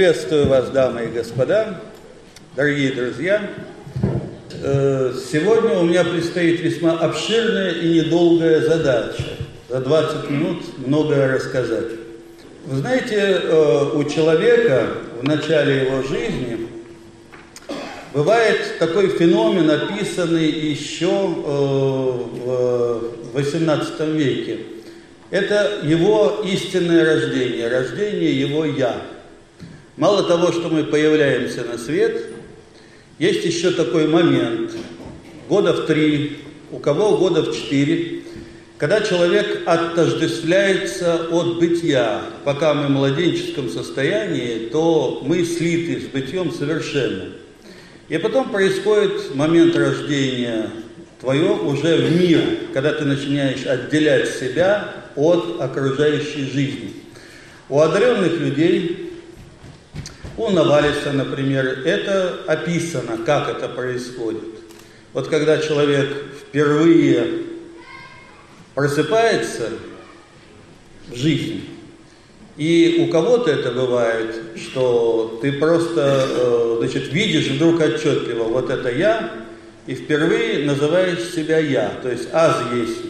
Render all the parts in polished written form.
Приветствую вас, дамы и господа, дорогие друзья. Сегодня у меня предстоит весьма обширная и недолгая задача. За 20 минут многое рассказать. Вы знаете, у человека в начале его жизни бывает такой феномен, описанный еще в XVIII веке. Это его истинное рождение, рождение его «я». Мало того, что мы появляемся на свет, есть еще такой момент, года в 3, у кого года в 4, когда человек отождествляется от бытия. Пока мы в младенческом состоянии, то мы слиты с бытием совершенно. И потом происходит момент рождения твое уже в мир, когда ты начинаешь отделять себя от окружающей жизни. У одаренных людей, у Навалиса, например, это описано, как это происходит. Вот когда человек впервые просыпается в жизни, и у кого-то это бывает, что ты просто, видишь вдруг отчетливо, вот это я, и впервые называешь себя я, то есть аз есть.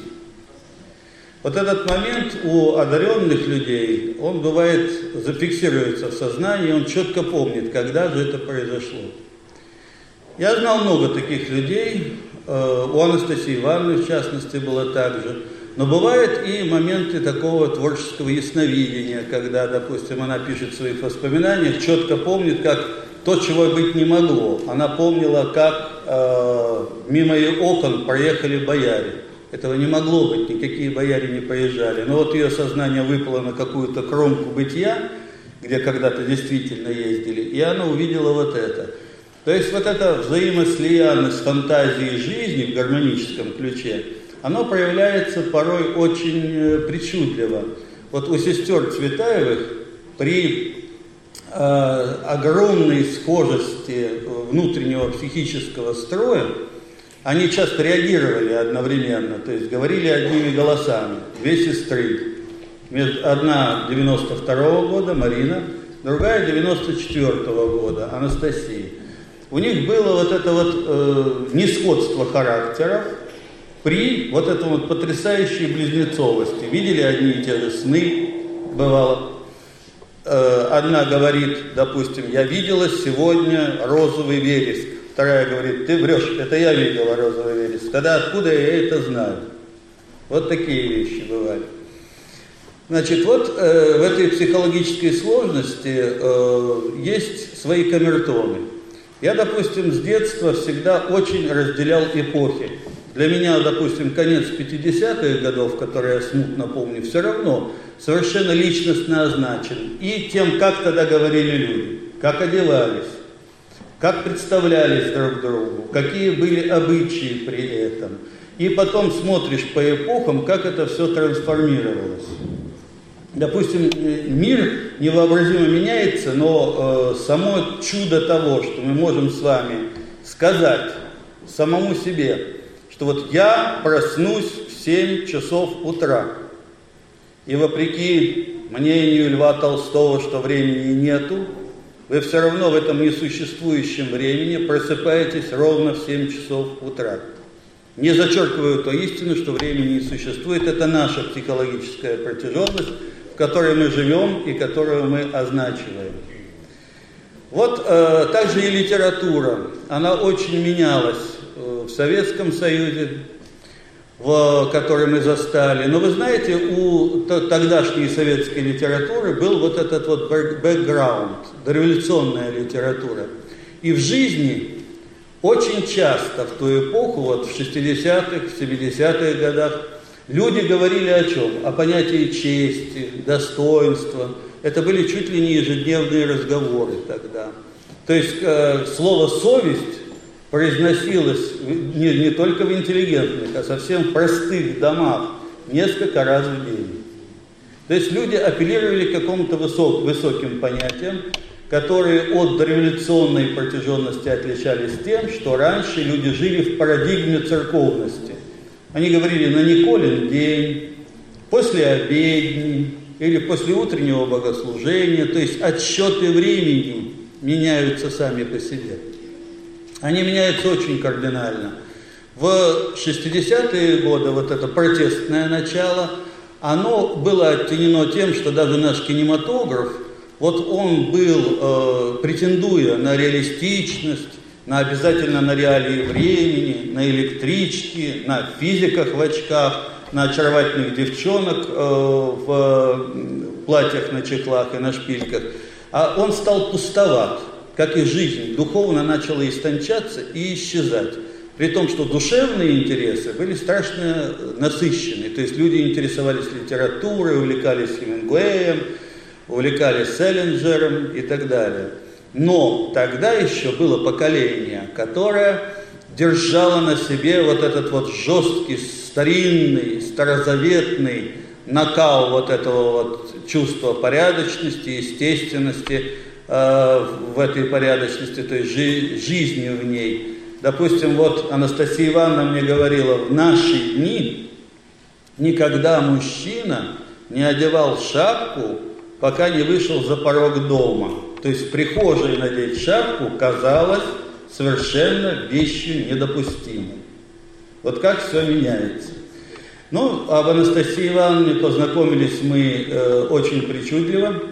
Вот этот момент у одаренных людей, он бывает, зафиксируется в сознании, он четко помнит, когда же это произошло. Я знал много таких людей, у Анастасии Ивановны, в частности, было так же. Но бывают и моменты такого творческого ясновидения, когда, допустим, она пишет в своих воспоминаниях, четко помнит, как то, чего быть не могло. Она помнила, как мимо ее окон проехали бояре. Этого не могло быть, никакие бояре не проезжали. Но вот ее сознание выпало на какую-то кромку бытия, где когда-то действительно ездили, и она увидела вот это. То есть вот это взаимослиянность фантазии и жизни в гармоническом ключе, оно проявляется порой очень причудливо. Вот у сестер Цветаевых при огромной схожести внутреннего психического строя они часто реагировали одновременно, то есть говорили одними голосами, две сестры. Одна 92-го года, Марина, другая 94-го года, Анастасия. У них было вот это вот несходство характеров при вот этом вот потрясающей близнецовости. Видели одни и те же сны, бывало. Одна говорит, допустим, я видела сегодня розовый вереск. Вторая говорит, ты врешь, это я видела розовый вереск. Тогда откуда я это знаю? Вот такие вещи бывают. Значит, вот в этой психологической сложности есть свои камертоны. Я, допустим, с детства всегда очень разделял эпохи. Для меня, допустим, конец 50-х годов, которые я смутно помню, все равно совершенно личностно означен. И тем, как тогда говорили люди, как одевались, как представлялись друг другу, какие были обычаи при этом. И потом смотришь по эпохам, как это все трансформировалось. Допустим, мир невообразимо меняется, но само чудо того, что мы можем с вами сказать самому себе, что вот я проснусь в 7 часов утра, и вопреки мнению Льва Толстого, что времени нету, вы все равно в этом несуществующем времени просыпаетесь ровно в 7 часов утра. Не зачеркиваю то истину, что времени не существует. Это наша психологическая протяженность, в которой мы живем и которую мы означиваем. Вот также и литература. Она очень менялась в Советском Союзе, в который мы застали. Но вы знаете, у тогдашней советской литературы был вот этот вот бэкграунд, дореволюционная литература. И в жизни очень часто в ту эпоху, вот в 60-х, в 70-х годах, люди говорили о чем? О понятии чести, достоинства. Это были чуть ли не ежедневные разговоры тогда. То есть слово «совесть» произносилось не только в интеллигентных, а совсем в простых домах несколько раз в день. То есть люди апеллировали к какому-то высоким понятиям, которые от дореволюционной протяженности отличались тем, что раньше люди жили в парадигме церковности. Они говорили на Николин день, после обедни, или после утреннего богослужения, то есть отсчеты времени меняются сами по себе. Они меняются очень кардинально. В 60-е годы вот это протестное начало, оно было оттенено тем, что даже наш кинематограф, вот он был, претендуя на реалистичность, обязательно на реалии времени, на электричке, на физиках в очках, на очаровательных девчонок в платьях на чехлах и на шпильках, а он стал пустоват, как и жизнь, духовно начала истончаться и исчезать. При том, что душевные интересы были страшно насыщены, то есть люди интересовались литературой, увлекались Хемингуэем, увлекались Селлинджером и так далее. Но тогда еще было поколение, которое держало на себе вот этот вот жесткий, старинный, старозаветный накал вот этого вот чувства порядочности, естественности в этой порядочности, то есть жизни в ней. Допустим, вот Анастасия Ивановна мне говорила, в наши дни никогда мужчина не одевал шапку, пока не вышел за порог дома. То есть в прихожей надеть шапку казалось совершенно вещью недопустимой. Вот как все меняется. Ну, об Анастасии Ивановне познакомились мы очень причудливо.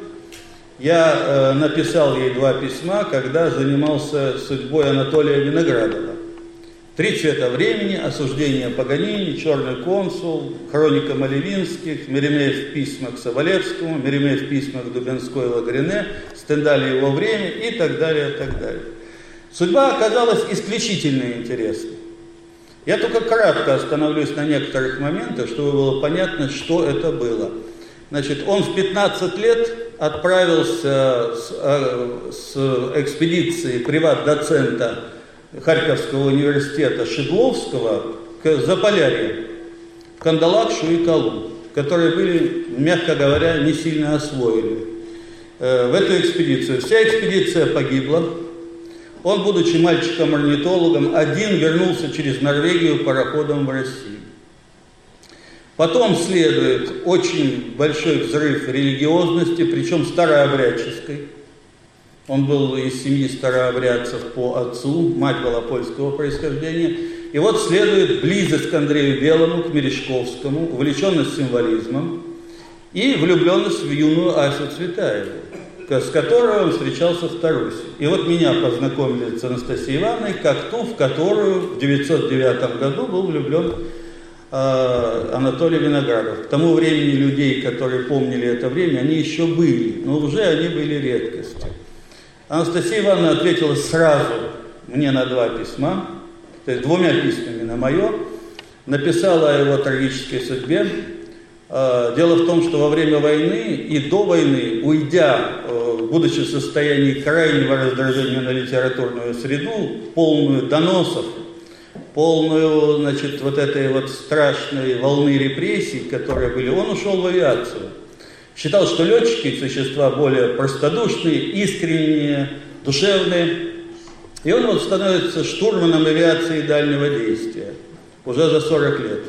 Я написал ей 2 письма, когда занимался судьбой Анатолия Виноградова. «Три цвета времени», «Осуждение Паганини», «Черный консул», «Хроника Малевинских», Меремеев в письмах к Соболевскому, Меремеев в письмах к Дубенской и Лагарине, Стендаль и его время и так далее, и так далее. Судьба оказалась исключительно интересной. Я только кратко остановлюсь на некоторых моментах, чтобы было понятно, что это было. Значит, он в 15 лет отправился с экспедицией приват-доцента Харьковского университета Шедловского к Заполярье, в Кандалакшу и Калу, которые были, мягко говоря, не сильно освоены в эту экспедицию. Вся экспедиция погибла. Он, будучи мальчиком-орнитологом, один вернулся через Норвегию пароходом в Россию. Потом следует очень большой взрыв религиозности, причем старообрядческой. Он был из семьи старообрядцев по отцу, мать была польского происхождения. И вот следует близость к Андрею Белому, к Мережковскому, увлеченность символизмом и влюбленность в юную Асю Цветаеву, с которой он встречался в Тарусе. И вот меня познакомили с Анастасией Ивановной, как ту, в которую в 909 году был влюблен Анатолий Виноградов. К тому времени людей, которые помнили это время, они еще были, но уже они были редкостью. Анастасия Ивановна ответила сразу мне на 2 письма, то есть 2 письмами на мое, написала о его трагической судьбе. Дело в том, что во время войны и до войны, уйдя, будучи в состоянии крайнего раздражения на литературную среду, полную доносов, полную, значит, вот этой вот страшной волны репрессий, которые были, он ушел в авиацию. Считал, что летчики – существа более простодушные, искренние, душевные. И он вот становится штурманом авиации дальнего действия уже за 40 лет.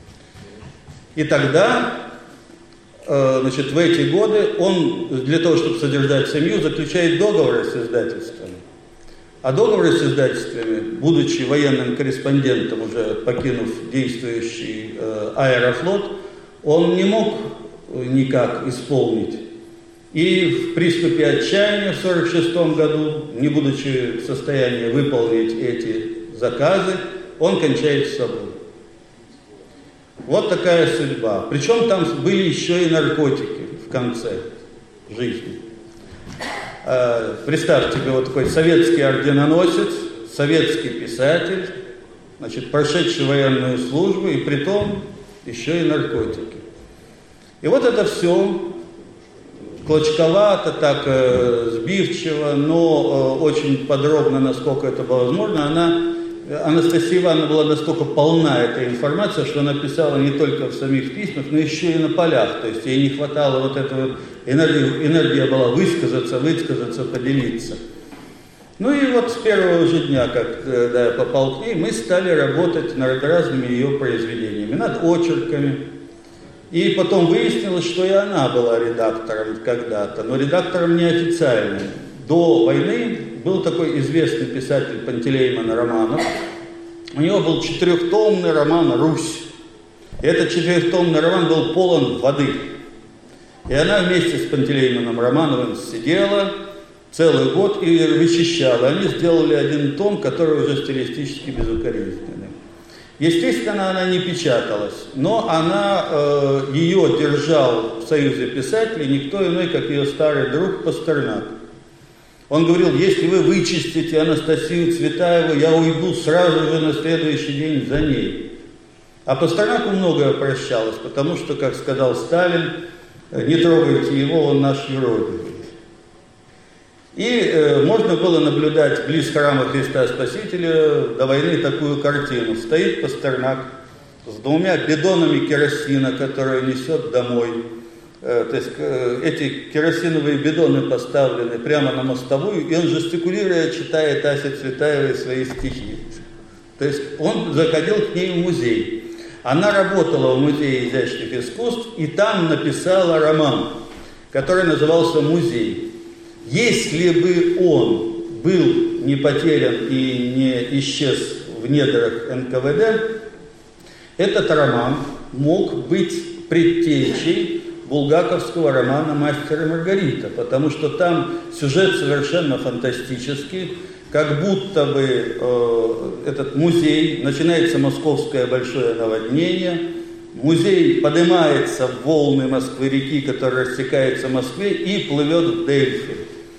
И тогда, значит, в эти годы он для того, чтобы содержать семью, заключает договоры с издательствами. А договоры с издательствами, будучи военным корреспондентом, уже покинув действующий Аэрофлот, он не мог никак исполнить. И в приступе отчаяния в 1946 году, не будучи в состоянии выполнить эти заказы, он кончает с собой. Вот такая судьба. Причем там были еще и наркотики в конце жизни. Представьте себе, вот такой советский орденоносец, советский писатель, значит, прошедший военную службу, и притом еще и наркотики. И вот это все клочковато, так сбивчиво, но очень подробно, насколько это было возможно. Анастасия Ивановна была настолько полна этой информацией, что она писала не только в самих письмах, но еще и на полях. То есть ей не хватало вот этого энергия была высказаться, поделиться. Ну и вот с первого же дня, когда я попал к ней, мы стали работать над разными ее произведениями, над очерками, И потом выяснилось, что и она была редактором когда-то, но редактором неофициальным. До войны был такой известный писатель Пантелеймон Романов. У него был 4-томный роман «Русь». И этот 4-томный роман был полон воды. И она вместе с Пантелеймоном Романовым сидела целый год и вычищала. Они сделали один том, который уже стилистически безукоризненный. Естественно, она не печаталась, но ее держал в Союзе писателей никто иной, как ее старый друг Пастернак. Он говорил: если вы вычистите Анастасию Цветаеву, я уйду сразу же на следующий день за ней. А Пастернаку многое прощалось, потому что, как сказал Сталин, не трогайте его, он наш юродивый. И можно было наблюдать близ храма Христа Спасителя до войны такую картину. Стоит Пастернак с 2 бидонами керосина, которые несет домой. То есть эти керосиновые бидоны поставлены прямо на мостовую, и он, жестикулируя, читает Асе Цветаевой свои стихи. То есть он заходил к ней в музей. Она работала в Музее изящных искусств, и там написала роман, который назывался «Музей». Если бы он был не потерян и не исчез в недрах НКВД, этот роман мог быть предтечей булгаковского романа «Мастер и Маргарита», потому что там сюжет совершенно фантастический, как будто бы этот музей, начинается московское большое наводнение, музей поднимается в волны Москвы-реки, которая растекается в Москве, и плывет в Дельфи.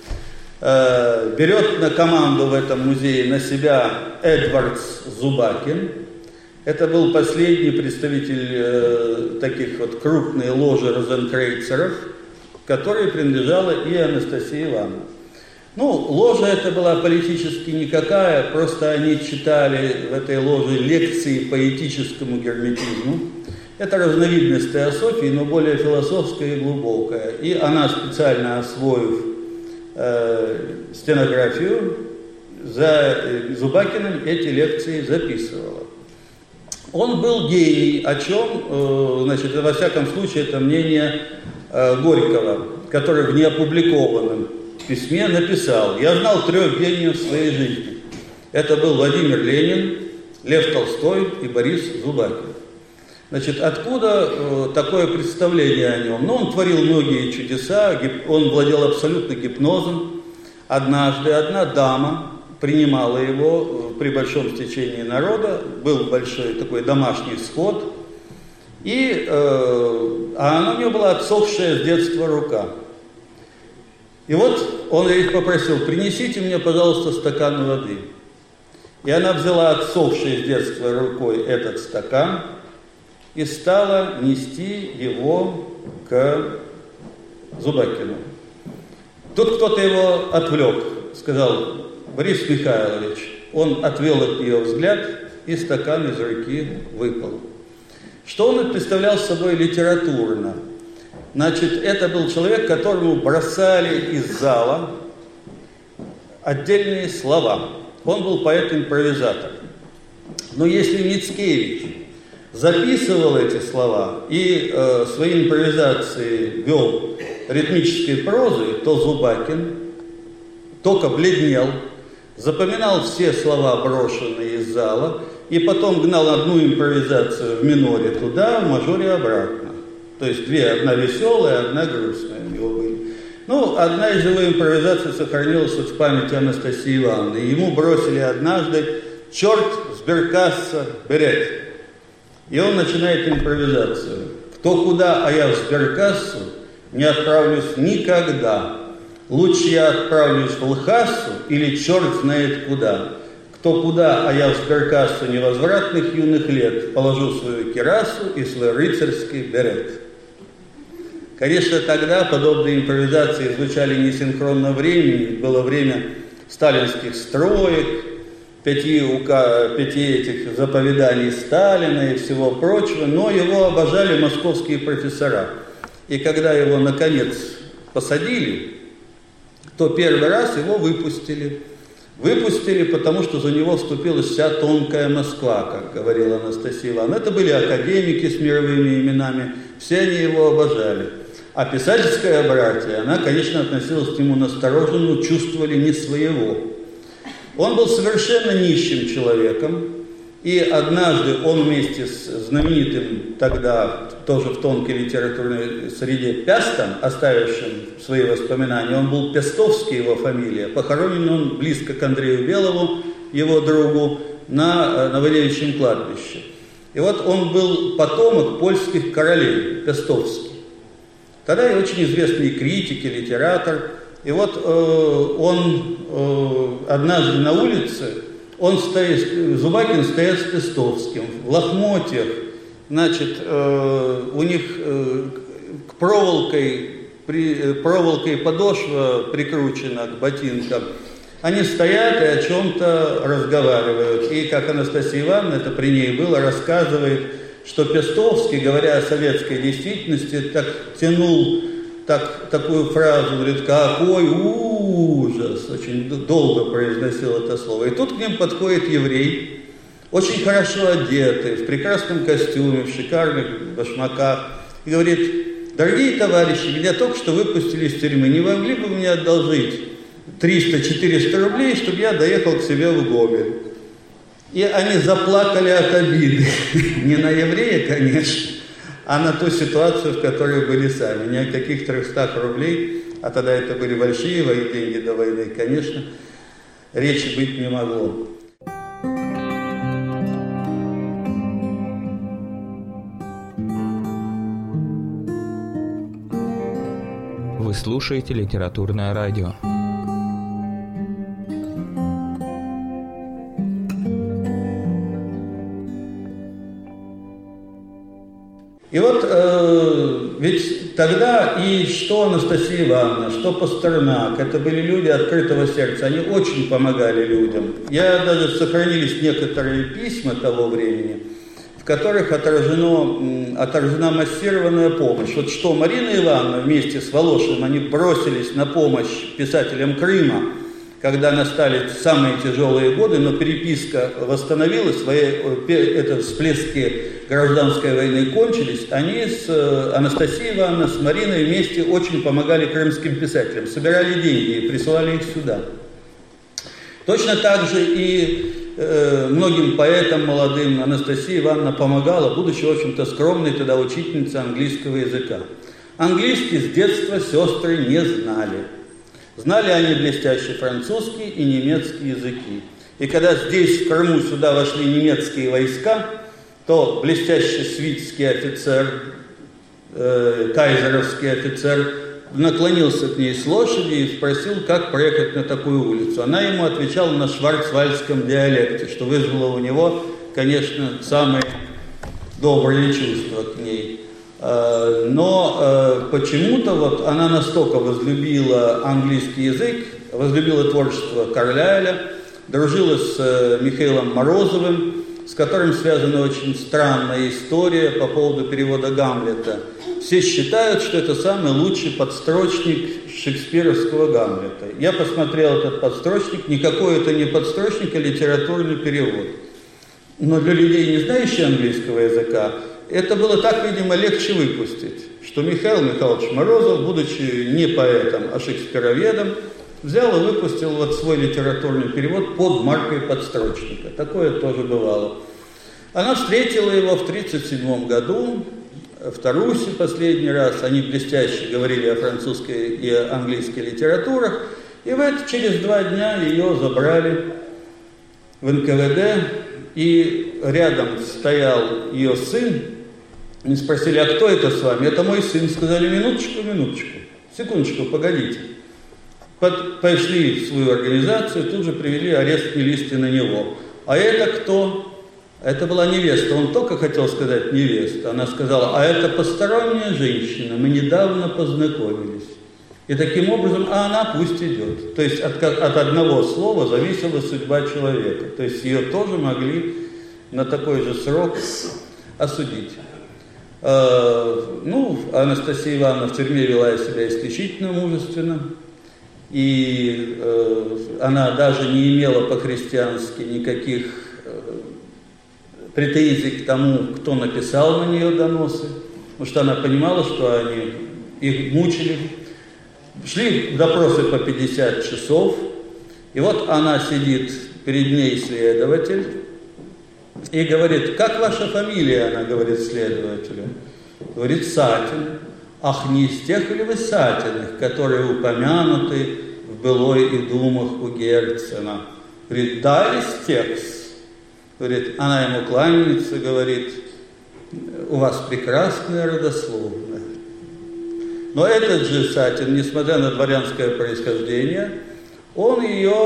Берет на команду в этом музее на себя Эдвардс Зубакин. Это был последний представитель таких вот крупной ложи розенкрейцеров, которой принадлежала и Анастасия Ивановна. Ну, ложа эта была политически никакая, просто они читали в этой ложе лекции поэтическому герметизму. Это разновидность теософии, но более философская и глубокая. И она, специально освоив стенографию, за Зубакиным эти лекции записывала. Он был гений, о чем, значит, во всяком случае, это мнение Горького, который в неопубликованном письме написал: «Я знал 3 гениев в своей жизни. Это был Владимир Ленин, Лев Толстой и Борис Зубакин». Значит, откуда такое представление о нем? Ну, он творил многие чудеса, он владел абсолютно гипнозом. Однажды одна дама принимала его при большом стечении народа, был большой такой домашний сход, а у нее была отсохшая с детства рука. И вот он их попросил: принесите мне, пожалуйста, стакан воды. И она взяла отсохшей с детства рукой этот стакан и стала нести его к Зубакину. Тут кто-то его отвлек, сказал: Борис Михайлович. Он отвел от нее взгляд, и стакан из руки выпал. Что он представлял собой литературно? Значит, это был человек, которому бросали из зала отдельные слова. Он был поэт-импровизатор. Но если Мицкевич записывал эти слова и свои импровизации вел ритмической прозой, то Зубакин только бледнел, запоминал все слова, брошенные из зала, и потом гнал одну импровизацию в миноре туда, в мажоре обратно. То есть 2, одна веселая, одна грустная у него были. Ну, одна из его импровизаций сохранилась в памяти Анастасии Ивановны. Ему бросили однажды: «Черт, сберкасса, берет». И он начинает импровизацию. «Кто куда, а я в сберкассу не отправлюсь никогда. Лучше я отправлюсь в Лхасу или черт знает куда. Кто куда, а я в сберкассу невозвратных юных лет положу свою кирасу и свой рыцарский берет». Конечно, тогда подобные импровизации звучали несинхронно времени. Было время сталинских строек, 5 этих заповеданий Сталина и всего прочего, но его обожали московские профессора. И когда его, наконец, посадили, то первый раз его выпустили. Выпустили, потому что за него вступилась вся тонкая Москва, как говорила Анастасия Ивановна. Это были академики с мировыми именами, все они его обожали. А писательское братье, она, конечно, относилась к нему настороженно, чувствовали не своего. Он был совершенно нищим человеком, и однажды он вместе с знаменитым тогда, тоже в тонкой литературной среде, Пястом, оставившим свои воспоминания, он был Пестовский, его фамилия, похоронен он близко к Андрею Белову, его другу, на Новодевичьем кладбище. И вот он был потомок польских королей, Пестовский. Тогда и очень известный критик, и литератор. И вот он однажды на улице, Зубакин стоит с Пестовским в лохмотьях, значит, у них к проволокой подошва прикручена к ботинкам. Они стоят и о чем-то разговаривают. И, как Анастасия Ивановна, это при ней было, рассказывает, что Пестовский, говоря о советской действительности, так тянул такую фразу, говорит, какой ужас, очень долго произносил это слово. И тут к ним подходит еврей, очень хорошо одетый, в прекрасном костюме, в шикарных башмаках, и говорит, дорогие товарищи, меня только что выпустили из тюрьмы, не могли бы мне одолжить 300-400 рублей, чтобы я доехал к себе в Гомель? И они заплакали от обиды. Не на еврея, конечно, а на ту ситуацию, в которой были сами. Ни о каких 300 рублей, а тогда это были большие деньги до войны, конечно, речи быть не могло. Вы слушаете литературное радио. И вот ведь тогда и что Анастасия Ивановна, что Пастернак, это были люди открытого сердца, они очень помогали людям. Даже сохранились некоторые письма того времени, в которых отражена массированная помощь. Вот что Марина Ивановна вместе с Волошиным, они бросились на помощь писателям Крыма, когда настали самые тяжелые годы, но переписка восстановилась, всплески гражданской войны кончились, они с Анастасией Ивановной, с Мариной вместе очень помогали крымским писателям, собирали деньги и присылали их сюда. Точно так же и многим поэтам молодым Анастасия Ивановна помогала, будучи, в общем-то, скромной тогда учительницей английского языка. Английский с детства сестры не знали. Знали они блестящий французский и немецкий языки. И когда здесь, в Крыму, сюда вошли немецкие войска, то блестящий свитский офицер, кайзеровский офицер, наклонился к ней с лошади и спросил, как проехать на такую улицу. Она ему отвечала на шварцвальдском диалекте, что вызвало у него, конечно, самые добрые чувства к ней. Но почему-то вот она настолько возлюбила английский язык, возлюбила творчество Карлайля, дружила с Михаилом Морозовым, с которым связана очень странная история по поводу перевода Гамлета. Все считают, что это самый лучший подстрочник шекспировского Гамлета. Я посмотрел этот подстрочник, никакой это не подстрочник, а литературный перевод. Но для людей, не знающих английского языка, это было так, видимо, легче выпустить, что Михаил Михайлович Морозов, будучи не поэтом, а шекспироведом, взял и выпустил вот свой литературный перевод под маркой подстрочника. Такое тоже бывало. Она встретила его в 1937 году, в Тарусе последний раз. Они блестяще говорили о французской и английской литературах. И через 2 дня ее забрали в НКВД. И рядом стоял ее сын. Они спросили, а кто это с вами? Это мой сын. Сказали, минуточку, секундочку, погодите. Пошли в свою организацию, тут же привели арестные листы на него. А это кто? Это была невеста. Он только хотел сказать невеста. Она сказала, а это посторонняя женщина, мы недавно познакомились. И таким образом, а она пусть идет. То есть от одного слова зависела судьба человека. То есть ее тоже могли на такой же срок осудить. Анастасия Ивановна в тюрьме вела себя исключительно мужественно. и она даже не имела по-христиански никаких претензий к тому, кто написал на нее доносы, потому что она понимала, что они их мучили. Шли допросы по 50 часов, и вот она сидит, перед ней следователь, и говорит: как ваша фамилия? Она говорит следователю. Говорит: Сатин. Ах, не из тех ли вы Сатиных, которые упомянуты в былой и думах у Герцена? Говорит: да, из тех. Говорит, она ему кланяется, говорит: у вас прекрасная родословная. Но этот же Сатин, несмотря на дворянское происхождение, он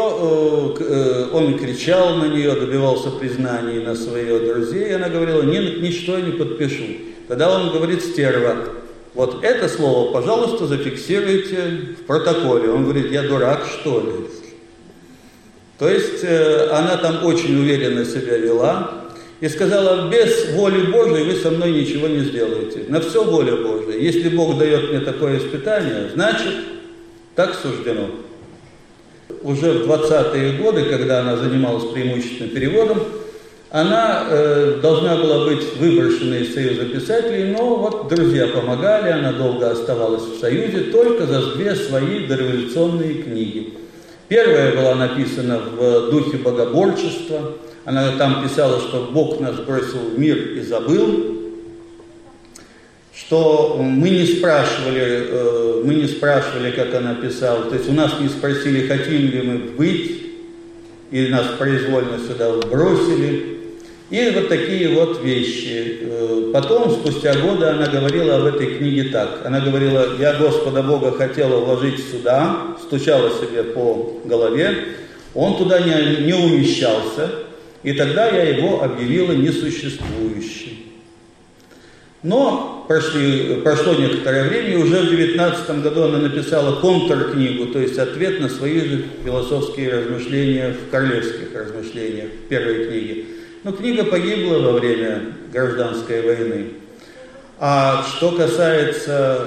кричал на нее, добивался признаний на своих друзей, и она говорила: ничто не подпишу. Тогда он говорит: стерва, вот это слово, пожалуйста, зафиксируйте в протоколе. Он говорит: я дурак, что ли? То есть она там очень уверенно себя вела и сказала: без воли Божией вы со мной ничего не сделаете. На все воля Божия. Если Бог дает мне такое испытание, значит, так суждено. Уже в 20-е годы, когда она занималась преимущественно переводом, она должна была быть выброшена из Союза писателей, но вот друзья помогали, она долго оставалась в Союзе, только за 2 свои дореволюционные книги. Первая была написана в духе богоборчества. Она там писала, что Бог нас бросил в мир и забыл, что мы не спрашивали, как она писала, то есть у нас не спросили, хотим ли мы быть, и нас произвольно сюда бросили. И вот такие вот вещи. Потом, спустя годы, она говорила об этой книге так. Она говорила: я Господа Бога хотела вложить сюда, стучала себе по голове, он туда не умещался, и тогда я его объявила несуществующим. Но прошло некоторое время, и уже в 19 году она написала контркнигу, то есть ответ на свои же философские размышления в королевских размышлениях, в первой книге. Но книга погибла во время гражданской войны. А что касается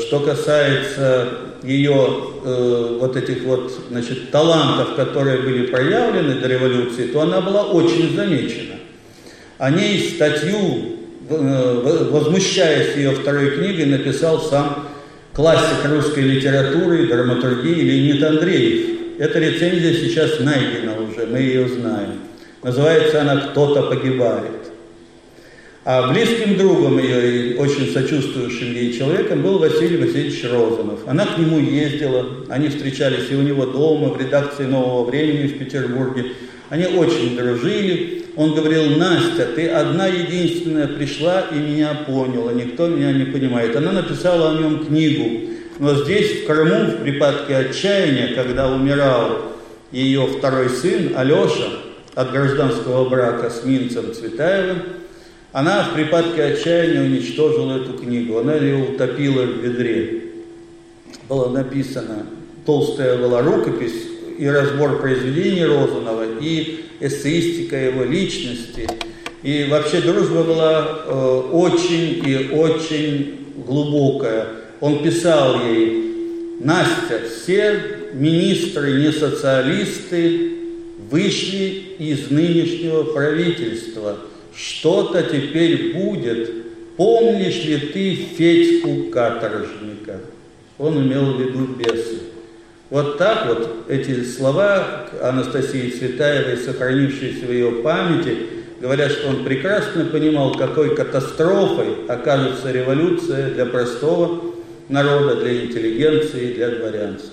ее вот этих вот, значит, талантов, которые были проявлены до революции, то она была очень замечена. О ней статью, возмущаясь ее второй книгой, написал сам классик русской литературы и драматургии Леонид Андреев. Эта рецензия сейчас найдена уже, мы ее знаем. Называется она «Кто-то погибает». А близким другом ее и очень сочувствующим ей человеком был Василий Васильевич Розанов. Она к нему ездила, они встречались и у него дома, в редакции «Нового времени» в Петербурге. Они очень дружили. Он говорил: Настя, ты одна единственная пришла и меня поняла, никто меня не понимает. Она написала о нем книгу. Но здесь, в Крыму, в припадке отчаяния, когда умирал ее второй сын Алеша от гражданского брака с Минцем Цветаевым, она в припадке отчаяния уничтожила эту книгу. Она ее утопила в ведре. Была написана, толстая была рукопись, и разбор произведений Розанова, и эссеистика его личности. И вообще дружба была очень и очень глубокая. Он писал ей: Настя, все министры не социалисты вышли из нынешнего правительства. Что-то теперь будет. Помнишь ли ты Федьку каторжника? Он имел в виду бесы. Вот так вот эти слова Анастасии Цветаевой, сохранившиеся в ее памяти, говорят, что он прекрасно понимал, какой катастрофой окажется революция для простого народа, для интеллигенции, для дворянства.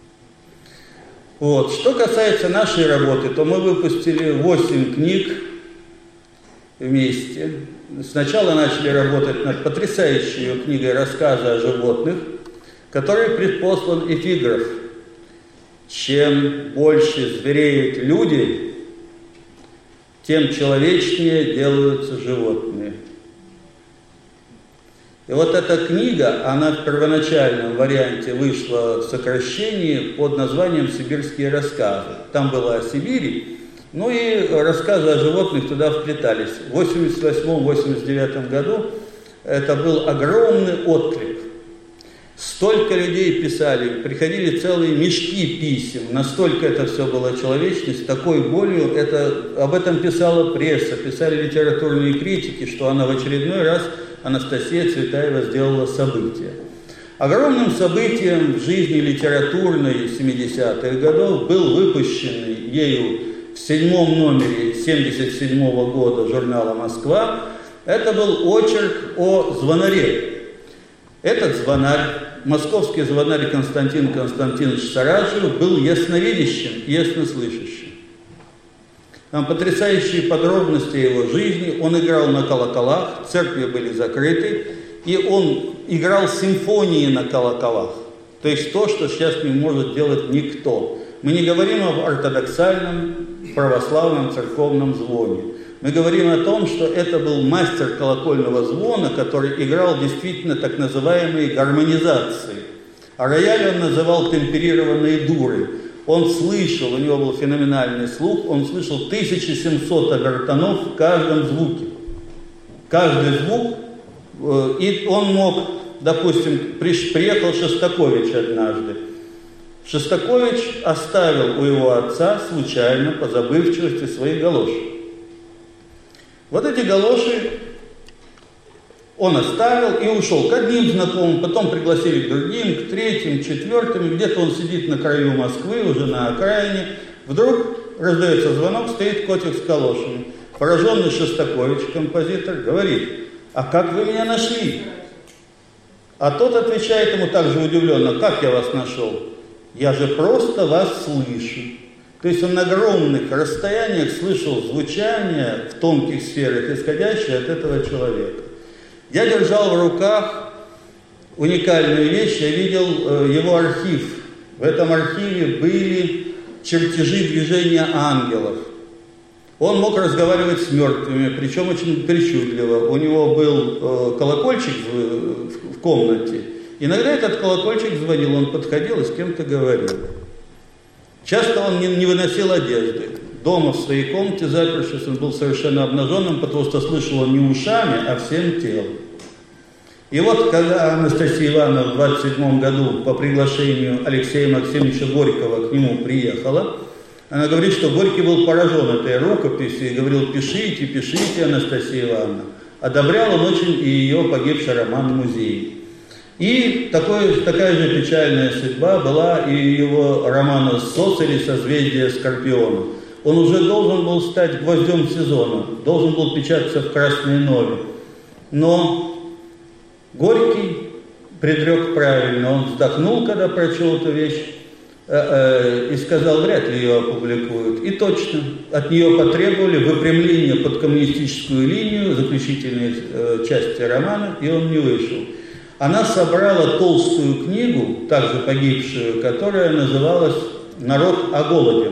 Вот. Что касается нашей работы, то мы выпустили 8 книг вместе. Сначала начали работать над потрясающей ее книгой «Рассказы о животных», которой предпослан эпиграф: чем больше звереют люди, тем человечнее делаются животные. И вот эта книга, она в первоначальном варианте вышла в сокращении под названием «Сибирские рассказы». Там было о Сибири, ну и рассказы о животных туда вплетались. В 1988-1989 году это был огромный отклик. Столько людей писали, приходили целые мешки писем, настолько это все было человечно, с такой болью. Об этом писала пресса, писали литературные критики, что она в очередной раз, Анастасия Цветаева, сделала событие. Огромным событием в жизни литературной 70-х годов был выпущенный ею в 7-м номере 1977 года журнала «Москва». Это был очерк о звонаре. Этот звонарь, московский звонарь Константин Константинович Сараджев, был ясновидящим и яснослышащим. Там потрясающие подробности его жизни. Он играл на колоколах, церкви были закрыты, и он играл симфонии на колоколах. То есть то, что сейчас не может делать никто. Мы не говорим об ортодоксальном православном церковном звоне. Мы говорим о том, что это был мастер колокольного звона, который играл действительно так называемые гармонизации. А рояль он называл темперированные дуры. Он слышал, у него был феноменальный слух, он слышал 1700 обертонов в каждом звуке. Каждый звук, и он мог, допустим, приехал Шостакович однажды. Шостакович оставил у его отца случайно, по забывчивости, свои галоши. Вот эти галоши он оставил и ушел к одним знакомым, потом пригласили к другим, к третьим, к четвертым, и где-то он сидит на краю Москвы, уже на окраине. Вдруг раздается звонок, стоит котик с галошами. Пораженный Шостакович, композитор, говорит: «А как вы меня нашли?» А тот отвечает ему также удивленно: «Как я вас нашел? Я же просто вас слышу». То есть он на огромных расстояниях слышал звучание в тонких сферах, исходящее от этого человека. Я держал в руках уникальную вещь, я видел его архив. В этом архиве были чертежи движения ангелов. Он мог разговаривать с мертвыми, причем очень причудливо. У него был колокольчик в комнате. Иногда этот колокольчик звонил, он подходил и с кем-то говорил. Часто он не выносил одежды. Дома в своей комнате, запершись, он был совершенно обнаженным, потому что слышал он не ушами, а всем телом. И вот, когда Анастасия Ивановна в 27 году по приглашению Алексея Максимовича Горького к нему приехала, она говорит, что Горький был поражен этой рукописью и говорил: «Пишите, пишите, Анастасия Ивановна». Одобрял он очень и ее погибший роман «Музей». И такая же печальная судьба была и его романа «Сос» или «Созвездие Скорпиона». Он уже должен был стать гвоздем сезона, должен был печататься в «Красной Нове». Но Горький предрек правильно. Он вздохнул, когда прочел эту вещь, и сказал: вряд ли ее опубликуют. И точно, от нее потребовали выпрямления под коммунистическую линию, заключительной части романа, и он не вышел. Она собрала толстую книгу, также погибшую, которая называлась «Народ о голоде».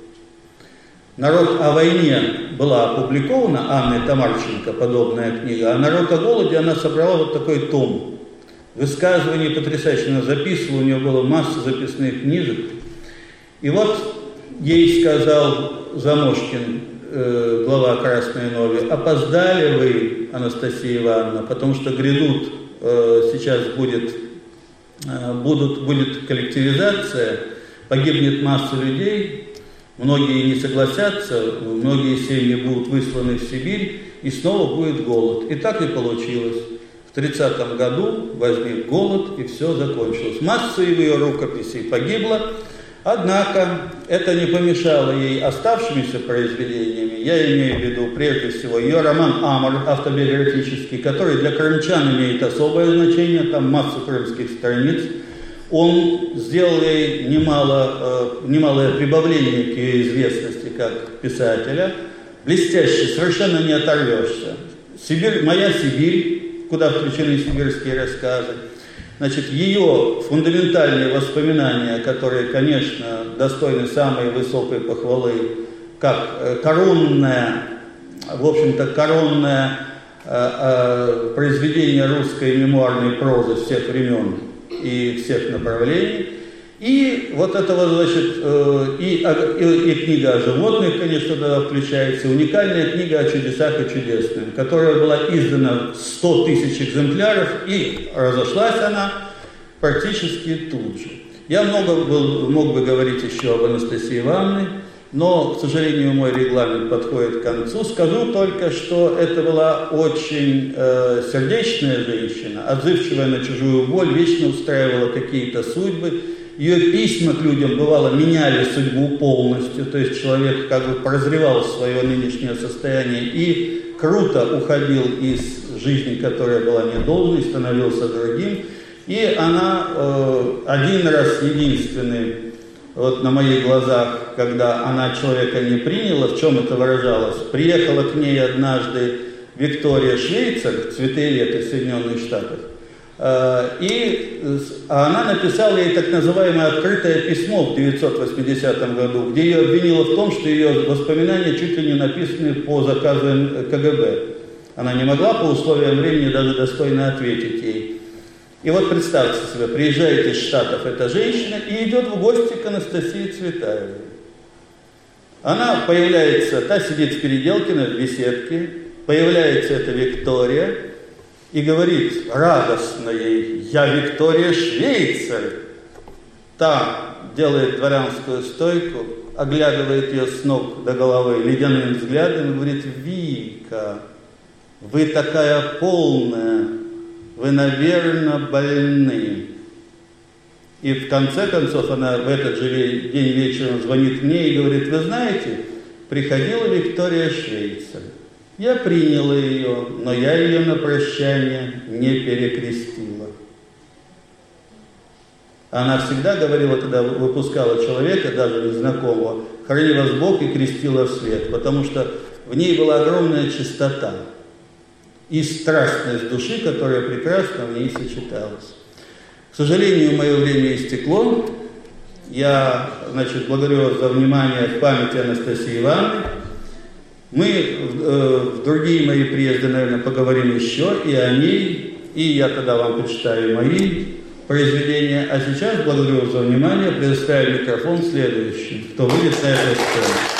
«Народ о войне» была опубликована Анной Тамарченко, подобная книга, а «Народ о голоде» она собрала вот такой том. Высказывания потрясающе она записывала, у нее была масса записных книжек. И вот ей сказал Замошкин, глава «Красной Нови», опоздали вы, Анастасия Ивановна, потому что грядут, сейчас будет коллективизация, погибнет масса людей, многие не согласятся, многие семьи будут высланы в Сибирь, и снова будет голод. И так и получилось. В 30-м году возник голод, и все закончилось. Масса ее рукописей погибла, однако это не помешало ей оставшимися произведениями. Я имею в виду прежде всего ее роман «Амор» автобиографический, который для крымчан имеет особое значение, там масса крымских страниц. Он сделал ей немалое прибавление к ее известности как писателя. Блестяще, совершенно не оторвешься. «Моя Сибирь», куда включены сибирские рассказы. Значит, ее фундаментальные воспоминания, которые, конечно, достойны самой высокой похвалы, как коронное произведение русской мемуарной прозы всех времен и всех направлений. И вот это вот, значит, и книга о животных, конечно, туда включается, уникальная книга о чудесах и чудесном, которая была издана в 100 тысяч экземпляров, и разошлась она практически тут же. Я мог бы говорить еще об Анастасии Ивановне, но, к сожалению, мой регламент подходит к концу. Скажу только, что это была очень сердечная женщина, отзывчивая на чужую боль, вечно устраивала какие-то судьбы. Ее письма к людям, бывало, меняли судьбу полностью, то есть человек как бы прозревал свое нынешнее состояние и круто уходил из жизни, которая была недолжной, становился другим. И она один раз, единственный, вот на моих глазах, когда она человека не приняла, в чем это выражалось, приехала к ней однажды Виктория Швейцер, цветовед из Соединенных Штатов, и она написала ей так называемое открытое письмо в 1980 году, где ее обвинила в том, что ее воспоминания чуть ли не написаны по заказам КГБ. Она не могла по условиям времени даже достойно ответить ей. И вот представьте себе, приезжает из Штатов эта женщина и идет в гости к Анастасии Цветаевой. Она появляется, та сидит в Переделкино в беседке, появляется эта Виктория и говорит радостно ей: «Я Виктория Швейцер». Та делает дворянскую стойку, оглядывает ее с ног до головы ледяным взглядом и говорит: «Вика, вы такая полная, вы, наверное, больны». И в конце концов она в этот же день вечером звонит мне и говорит: «Вы знаете, приходила Виктория Швейцер. Я приняла ее, но я ее на прощание не перекрестила». Она всегда говорила, когда выпускала человека, даже незнакомого: «Храни вас Бог», и крестила вслед, потому что в ней была огромная чистота и страстность души, которая прекрасно в ней сочеталась. К сожалению, мое время истекло. Я, благодарю вас за внимание к памяти Анастасии Ивановны. Мы в другие мои приезды, наверное, поговорим еще и о ней, и я тогда вам прочитаю мои произведения. А сейчас благодарю вас за внимание, предоставляю микрофон следующим, кто выйдет на эту сцену.